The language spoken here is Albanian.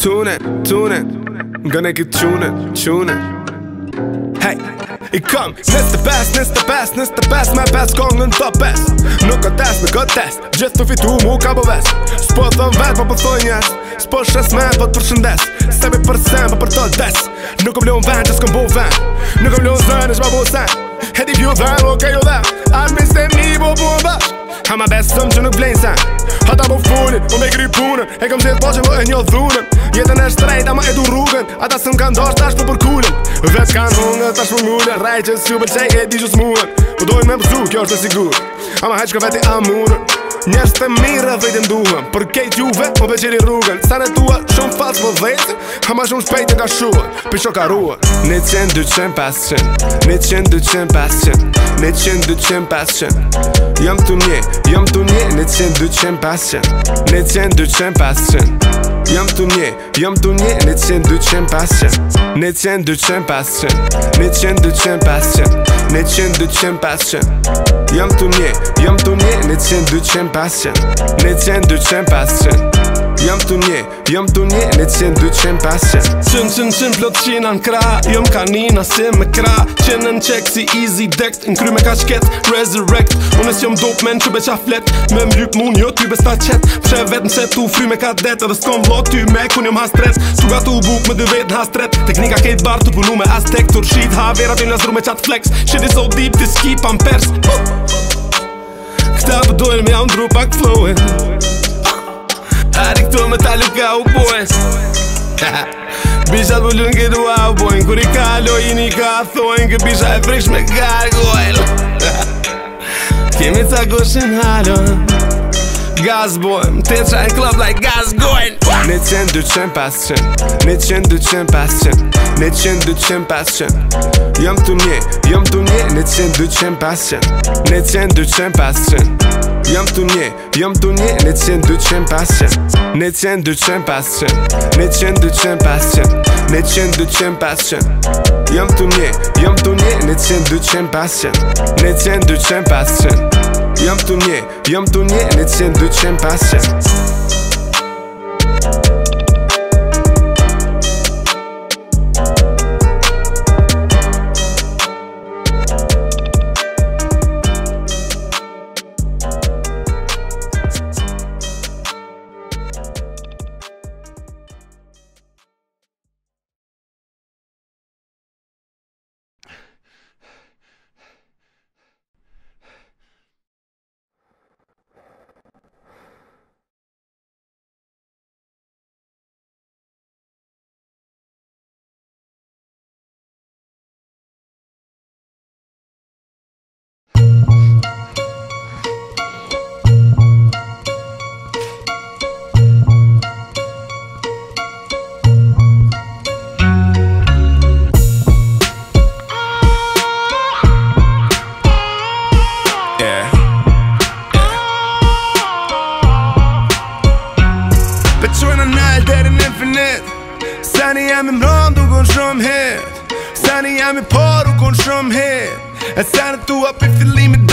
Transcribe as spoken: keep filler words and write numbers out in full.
tune it, tune it. Gonna get tune it, tune it. Hey, I kom Neste best, neste best, neste best Me best gongën të best. Nuk ka test, nuk ka test. Gjithë të fitu mu ka po vest. S'po thëm vet, po po thoj njes. S'po shes me, po të përshëndes. Sebi për sen, po për të des. Nuk kom lon ven, që s'kom bo ven. Nuk kom lon zën, ish ma bo sen. Hedi pju dhen, okej o dhen. Arë mi se mi, bo bu më bash. Ha ma besëm që nuk vlejnë sen. Hata po funin, po me kry punën. E kom zhjet po që po e një dhunën. Jetën e shtrejt, ama edu rrugën. Ata së m'kan dosh, tash po për kullën. Vet kanë hungën, tash po ngullën. Rej që s'ju pëlqej e di që s'muën. Po dojnë me mësu, kjo është e sigur. Ama heq ka veti amunën. Njerës të mirë dhe i nduhëm. Për kejt juve, po beqiri rrugën. Sa në tua, shumë falës po dhejtë. Ama shumë shpejt e ka shuën. Pisho ka ruën. Një qenë, dy qenë, pas qenë. Një qenë, dy qenë, pas qenë. Një qenë, dy qenë, pas qenë. Jam të nje, jam të nje. Një qenë, dy qenë, pas qenë. Një qenë, dy qenë, pas qenë. Jam të nje, jam të nje. Një qenë, dy qenë, pas qenë. Një qenë, dy qenë, pas qenë. Një qenë, dy qenë, pas qenë. Një qenë, dy qenë, pas qenë. Jam të nje, jam të nje. Një qenë, dy qenë, pas qenë. Një qenë, dy qenë, pas qenë. Jam të nje, jam të nje. Një qenë, dy qenë, pas qenë. Qën, qën, qën, plot qina n'kra. Jom kanina si me kra. Qenë n'qek si easy dext. N'kry me ka shket, resurrect. Unes jom dope men që beqa flet. Me mlyp mun jo ty besta qet. Pshe vet n'se tu fry me ka det. Edhe s'kom vlog ty me kun jom hastres. Tu ga tu buk me dy vet n'hastret. Teknika kejt bar tu punu me aztek. Tur shit havera ty n'lasru me qat flex. Shit is so deep ti skip am pers. Këta pëdojnë me jam dru pak flowin. Ari këto me talu ka u boys. Bishat pëllun këtë wow boyn. Kur i kaloj i një ka thojnë. Kë bisha e frish me gargoyle. Kemi ca goshin halon. Gaz boym, te qa në club like gaz goyn. Një qenë, dy qenë, pas qenë. Një qenë, dy qenë, pas qenë. Një qenë, dy qenë, pas qenë. Jam të nje, jam të nje. Një qenë, dy qenë, pas qenë. Një qenë, dy qenë, pas qenë. Jam të nje, jam të nje. Një qenë, dy qenë, pas qenë. Një qenë, dy qenë, pas qenë. Një qenë, dy qenë, pas qenë. Një qenë, dy qenë, pas qenë. Jam të nje, jam të nje. Një qenë, dy qenë, pas qenë. Një qenë, dy qenë, pas qenë. Jam të nje, jam të nje. Një qenë, dy qenë, pas qenë. Sani jam i mron du kon shumë het. Sani jam i por u kon shumë het. E sani tua për fillimit